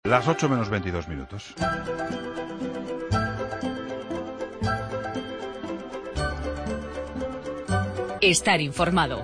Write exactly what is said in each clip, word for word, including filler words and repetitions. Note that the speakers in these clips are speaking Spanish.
Las ocho menos veintidós minutos. Estar informado.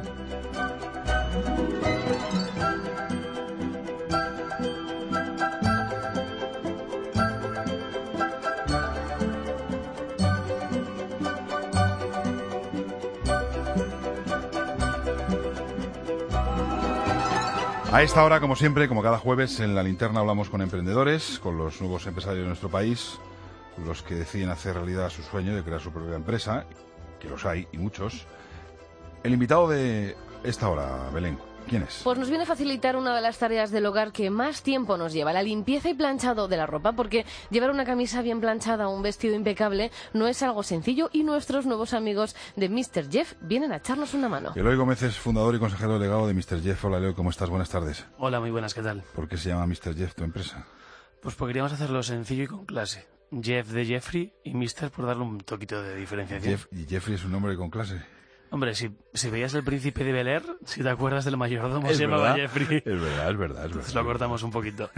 A esta hora, como siempre, como cada jueves, en La Linterna hablamos con emprendedores, con los nuevos empresarios de nuestro país, los que deciden hacer realidad su sueño de crear su propia empresa, que los hay, y muchos. El invitado de esta hora, Belén, ¿quién es? Pues nos viene a facilitar una de las tareas del hogar que más tiempo nos lleva, la limpieza y planchado de la ropa, porque llevar una camisa bien planchada o un vestido impecable no es algo sencillo, y nuestros nuevos amigos de míster Jeff vienen a echarnos una mano. Eloy Gómez es fundador y consejero delegado de míster Jeff. Hola, Eloy, ¿cómo estás? Buenas tardes. Hola, muy buenas, ¿qué tal? ¿Por qué se llama míster Jeff tu empresa? Pues porque queríamos hacerlo sencillo y con clase. Jeff de Jeffrey y míster por darle un toquito de diferenciación. Jeff, ¿y Jeffrey es un nombre con clase? Hombre, si, si veías El Príncipe de Bel-Air, si te acuerdas del mayordomo, es se llamaba verdad, Jeffrey. Es verdad, es verdad. Es Entonces verdad. lo cortamos un poquito.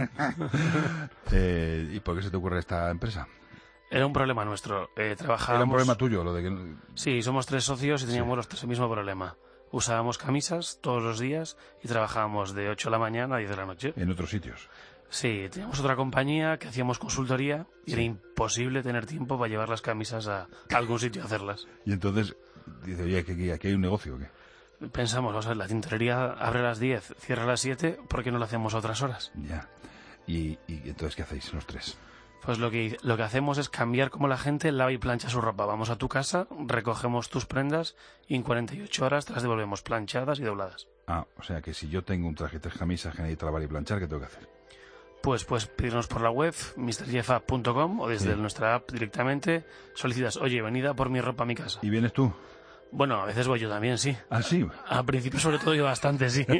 eh, ¿Y por qué se te ocurre esta empresa? Era un problema nuestro. Eh, trabajábamos... Era un problema tuyo, lo de que... Sí, somos tres socios y teníamos Sí. los tres el mismo problema. Usábamos camisas todos los días y trabajábamos de ocho de la mañana a diez de la noche. En otros sitios. Sí, teníamos otra compañía que hacíamos consultoría y Sí. era imposible tener tiempo para llevar las camisas a algún sitio a hacerlas. Y entonces dice, oye, aquí, aquí hay un negocio, ¿o qué? Pensamos, o sea, la tintorería abre a las diez, cierra a las siete, ¿por qué no lo hacemos a otras horas? Ya. Y, y entonces, ¿qué hacéis los tres? Pues lo que, lo que hacemos es cambiar cómo la gente lava y plancha su ropa. Vamos a tu casa, recogemos tus prendas y en cuarenta y ocho horas te las devolvemos planchadas y dobladas. Ah, o sea que si yo tengo un traje y tres camisas que necesito lavar y planchar, ¿qué tengo que hacer? Pues puedes pedirnos por la web, mister jeff app punto com, o desde Sí. nuestra app directamente. Solicitas, oye, venida por mi ropa a mi casa. ¿Y vienes tú? Bueno, a veces voy yo también, sí. Ah, sí. Al principio, sobre todo, yo bastante, sí.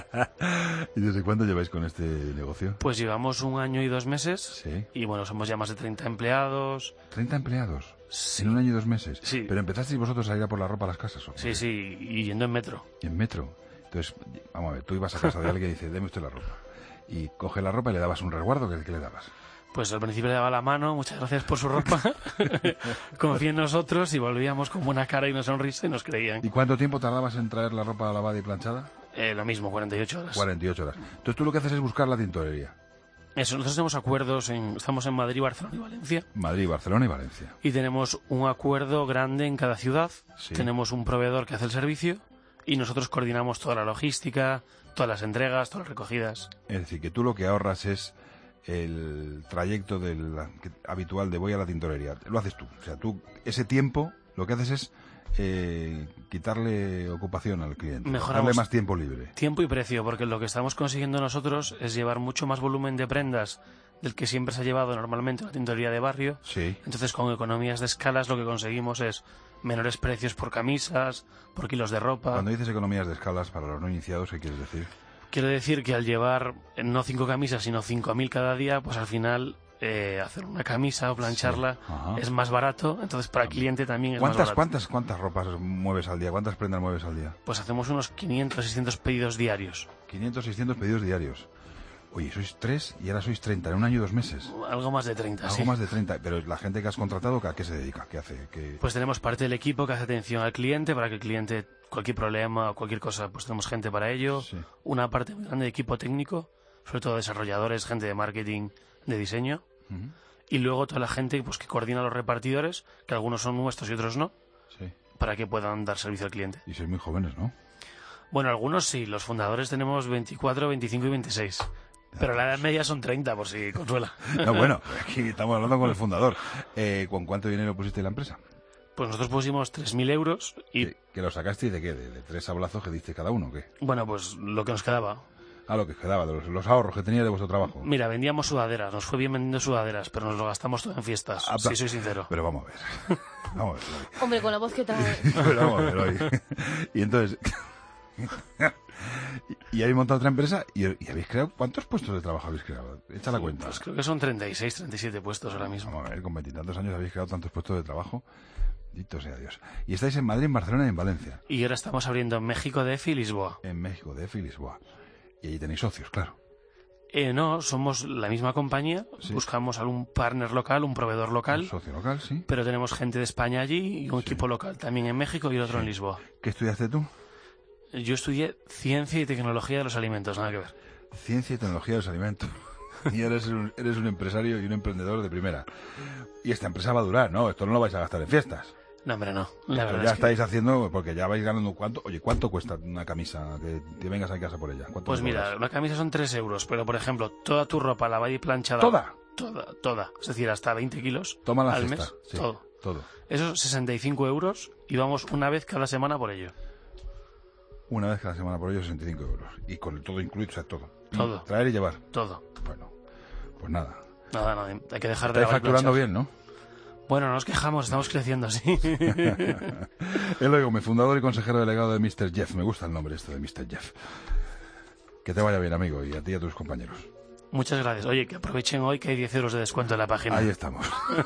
¿Y desde cuándo lleváis con este negocio? Pues llevamos un año y dos meses. Sí. Y bueno, somos ya más de treinta empleados. ¿treinta empleados? Sí. ¿En un año y dos meses? Sí. ¿Pero empezasteis vosotros a ir a por la ropa a las casas? ¿O? Sí, sí, y yendo en metro. En metro. Entonces, vamos a ver, tú ibas a casa de alguien y dices, deme usted la ropa. Y coge la ropa y le dabas un resguardo, ¿qué, qué le dabas? Pues al principio le daba la mano, muchas gracias por su ropa, confía en nosotros, y volvíamos con buena cara y una sonrisa y nos creían. ¿Y cuánto tiempo tardabas en traer la ropa lavada y planchada? Eh, lo mismo, cuarenta y ocho horas. cuarenta y ocho horas. Entonces tú lo que haces es buscar la tintorería. Eso, nosotros tenemos acuerdos, en, estamos en Madrid, Barcelona y Valencia. Madrid, Barcelona y Valencia. Y tenemos un acuerdo grande en cada ciudad. Sí. Tenemos un proveedor que hace el servicio y nosotros coordinamos toda la logística, todas las entregas, todas las recogidas. Es decir, que tú lo que ahorras es el trayecto del, que- habitual de voy a la tintorería. Lo haces tú. O sea, tú ese tiempo lo que haces es eh, quitarle ocupación al cliente. Mejoramos darle más tiempo libre. tiempo y precio, porque lo que estamos consiguiendo nosotros es llevar mucho más volumen de prendas del que siempre se ha llevado normalmente una tintorería de barrio. Sí. Entonces, con economías de escalas, lo que conseguimos es menores precios por camisas, por kilos de ropa. Cuando dices economías de escalas para los no iniciados, ¿qué quieres decir? Quiero decir que al llevar eh, no cinco camisas, sino cinco mil cada día, pues al final eh, hacer una camisa o plancharla Sí. Ajá. es más barato. Entonces, para el cliente también es más ¿Cuántas, barato. cuántas, cuántas ropas mueves al día? ¿Cuántas prendas mueves al día? Pues hacemos unos quinientos, seiscientos pedidos diarios. quinientos, seiscientos pedidos diarios. Oye, sois tres y ahora sois treinta en un año y dos meses. Algo más de treinta, Algo sí. más de treinta. Pero la gente que has contratado, ¿a qué se dedica? ¿Qué hace? ¿Qué... Pues tenemos parte del equipo que hace atención al cliente para que el cliente, cualquier problema o cualquier cosa, pues tenemos gente para ello. Sí. Una parte muy grande de equipo técnico, sobre todo desarrolladores, gente de marketing, de diseño. Ujú. Y luego toda la gente pues que coordina los repartidores, que algunos son nuestros y otros no, Sí. para que puedan dar servicio al cliente. Y sois muy jóvenes, ¿no? Bueno, algunos sí, los fundadores tenemos veinticuatro, veinticinco y veintiséis. Pero la edad media son treinta, por si consuela. No, bueno, aquí estamos hablando con el fundador. Eh, ¿Con cuánto dinero pusiste la empresa? Pues nosotros pusimos tres mil euros y, ¿Que, que lo sacaste de qué? ¿De, de tres sablazos que diste cada uno o qué? bueno, pues lo que nos quedaba. Ah, lo que quedaba, de los, los ahorros que tenía de vuestro trabajo. Mira, vendíamos sudaderas, nos fue bien vendiendo sudaderas, pero nos lo gastamos todo en fiestas, Ah, si soy sincero. Pero vamos a ver. Vamos a ver. Loy. Hombre, con la voz que trae. Pero vamos a ver, Loy. Y entonces... y habéis montado otra empresa y, y habéis creado... ¿Cuántos puestos de trabajo habéis creado? Echa la cuenta. Pues creo que son treinta y seis, treinta y siete puestos ahora mismo. Vamos a ver, con veintitantos años habéis creado tantos puestos de trabajo. Dito sea Dios. Y estáis en Madrid, en Barcelona y en Valencia. Y ahora estamos abriendo en México, D F y Lisboa. En México, D F y Lisboa. Y allí tenéis socios, claro. Eh, no, somos la misma compañía, Sí. buscamos algún partner local, un proveedor local, Un socio local, sí. pero tenemos gente de España allí y un Sí. equipo local también en México y otro Sí. en Lisboa. ¿Qué estudiaste tú? Yo estudié Ciencia y Tecnología de los Alimentos, nada que ver. Ciencia y tecnología de los alimentos. Y eres un, eres un empresario y un emprendedor de primera. Y esta empresa va a durar, ¿no? Esto no lo vais a gastar en fiestas. No, hombre, no. La Pero verdad ya es que- estáis haciendo, porque ya vais ganando cuánto. Oye, ¿cuánto cuesta una camisa que te vengas a casa por ella? ¿Cuánto Pues me mira, cobras? una camisa son tres euros, pero por ejemplo, toda tu ropa lavada y planchada... ¿Toda? Toda, toda. Es decir, hasta veinte kilos Toma la al cesta. mes. Sí, Todo. todo. Eso sesenta y cinco euros y vamos una vez cada semana por ello. Una vez cada semana por ello, sesenta y cinco euros. Y con el todo incluido, o sea, todo. Todo. Traer y llevar. Todo. Bueno, pues nada. Nada, nada. Hay que dejar de Estáis lavar y facturando planchar. bien, ¿no? Bueno, no nos quejamos, estamos creciendo, sí. Eloy Gómez, fundador y consejero delegado de míster Jeff. Me gusta el nombre este de míster Jeff. Que te vaya bien, amigo, y a ti y a tus compañeros. Muchas gracias. Oye, que aprovechen hoy que hay diez euros de descuento en la página. Ahí estamos.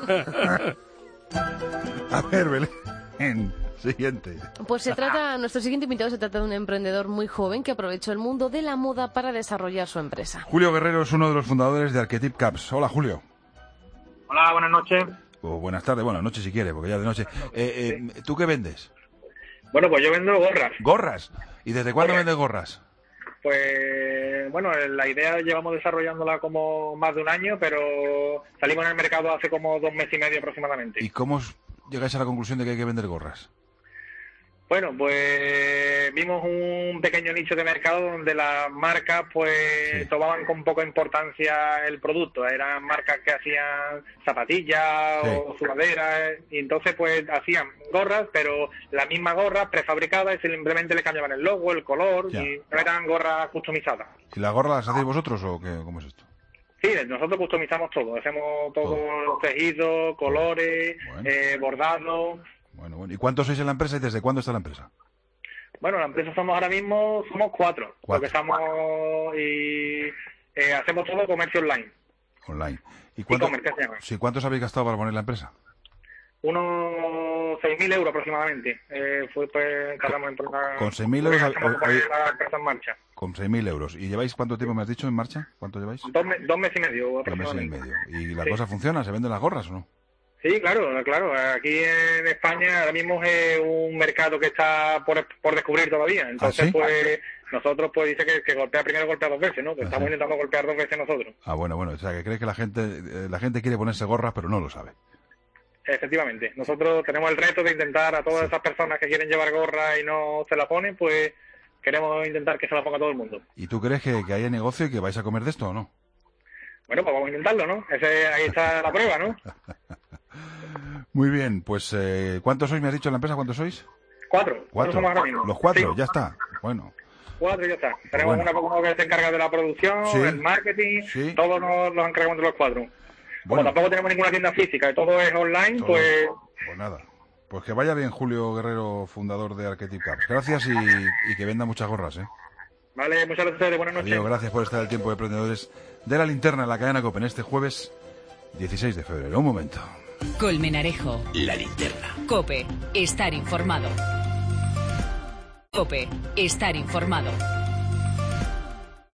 A ver, Belén. Siguiente. Pues se trata, nuestro siguiente invitado se trata de un emprendedor muy joven que aprovechó el mundo de la moda para desarrollar su empresa. Julio Guerrero es uno de los fundadores de Archetype Caps. Hola, Julio. Hola, buenas noches. O buenas tardes, bueno, noche si quiere, porque ya de noche. Eh, eh, ¿Tú qué vendes? Bueno, pues yo vendo gorras. ¿Gorras? ¿Y desde cuándo Correcto. vendes gorras? Pues bueno, la idea llevamos desarrollándola como más de un año, pero salimos en el mercado hace como dos meses y medio aproximadamente. ¿Y cómo os llegáis a la conclusión de que hay que vender gorras? Bueno, pues vimos un pequeño nicho de mercado donde las marcas pues Sí. tomaban con poca importancia el producto. Eran marcas que hacían zapatillas Sí. o sudaderas y entonces pues hacían gorras, pero las mismas gorras prefabricadas y simplemente le cambiaban el logo, el color Ya. y no eran gorras customizadas. ¿Y las gorras las hacéis vosotros o qué, cómo es esto? Sí, nosotros customizamos todo, hacemos todos Todo. los tejidos, colores, Bueno. eh, bordados. Bueno, bueno. ¿Y cuántos sois en la empresa y desde cuándo está la empresa? Bueno, la empresa somos ahora mismo, somos cuatro, Cuatro. porque estamos y eh, hacemos todo comercio online. Online. ¿Y cuánto- E-commerce, se llama. sí, cuántos habéis gastado para poner la empresa? Unos seis mil euros aproximadamente. Eh, fue pues encargamos en poner, Con seis mil euros gastamos hoy- en poner hoy- la empresa en marcha. Con seis mil euros. ¿Y lleváis cuánto tiempo me has dicho en marcha? ¿Cuánto lleváis? Dos, me- dos meses y medio Dos meses y aproximadamente. medio. ¿Y la Sí. cosa funciona? ¿Se venden las gorras o no? Sí, claro, claro. Aquí en España ahora mismo es un mercado que está por, por descubrir todavía. Entonces, ¿Ah, sí? pues nosotros pues dice que, que golpea primero, golpea dos veces, ¿no? Que Ajá. estamos intentando golpear dos veces nosotros. Ah, bueno, bueno. O sea, que cree que la gente, eh, la gente quiere ponerse gorras, pero no lo sabe. Efectivamente. Nosotros tenemos el reto de intentar a todas Sí. esas personas que quieren llevar gorra y no se la ponen, pues queremos intentar que se la ponga todo el mundo. ¿Y tú crees que, que hay negocio y que vais a comer de esto o no? Bueno, pues vamos a intentarlo, ¿no? Ese, ahí está la prueba, ¿no? Muy bien, pues eh, ¿cuántos sois? ¿Me has dicho en la empresa cuántos sois? Cuatro. Cuatro. somos ahora mismo. Los cuatro, Sí, ya está. Bueno, cuatro y ya está. Tenemos Bueno. una, uno que se encarga de la producción, Sí. el marketing, Sí. todos nos los encargamos de los cuatro. Como bueno, tampoco tenemos ninguna tienda física y todo es online, todo. pues Pues nada. Pues que vaya bien Julio Guerrero, fundador de Archetype Caps. Gracias y, y que venda muchas gorras, ¿eh? vale, muchas gracias, buenas noches. Adiós, gracias por estar al tiempo de emprendedores de la linterna en la cadena COPE en este jueves dieciséis de febrero. Un momento. Colmenarejo. La linterna. Cope. Estar informado. Cope. Estar informado.